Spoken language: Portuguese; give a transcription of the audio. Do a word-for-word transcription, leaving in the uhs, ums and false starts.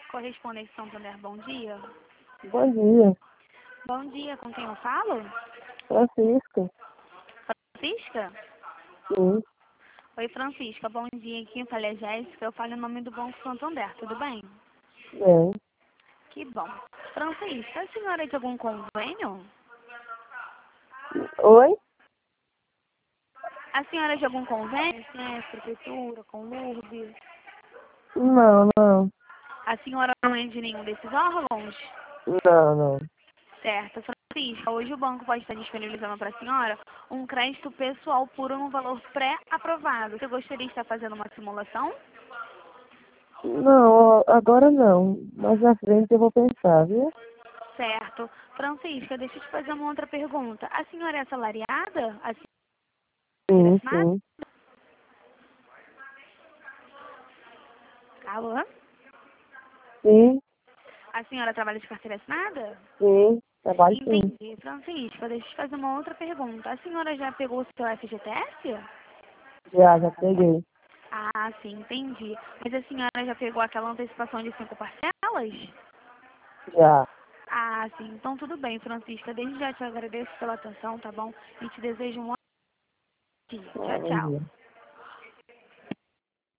Correspondente Santander, bom dia. Bom dia, Bom dia, com quem eu falo? Francisco. Francisca? Sim, Oi, Francisca, bom dia. Quem fala é Jéssica, eu falo em nome do Banco Santander, tudo bem? bem. Que bom. Francisca, a senhora é de algum convênio? Oi? A senhora é de algum convênio? Sim, prefeitura, com L U R B? Não, não. A senhora não é de nenhum desses órgãos? Não, não. Certo, Francisca, hoje o banco pode estar disponibilizando para a senhora um crédito pessoal por um valor pré-aprovado. Você gostaria de estar fazendo uma simulação? Não, agora não. Mais na frente eu vou pensar, viu? Certo. Francisca, deixa eu te fazer uma outra pergunta. A senhora é assalariada? A senhora é Sim, assinada? sim. Alô? Sim, A senhora trabalha de carteira assinada? sim. Trabalho sim. Entendi. Francisca, deixa eu te fazer uma outra pergunta. A senhora já pegou o seu F G T S? Já, já peguei. Ah, sim, entendi. Mas a senhora já pegou aquela antecipação de cinco parcelas? Já. Ah, sim. Então tudo bem, Francisca. Desde já te agradeço pela atenção, tá bom? E te desejo um ótimo dia. Ah, Tchau, bom tchau. dia.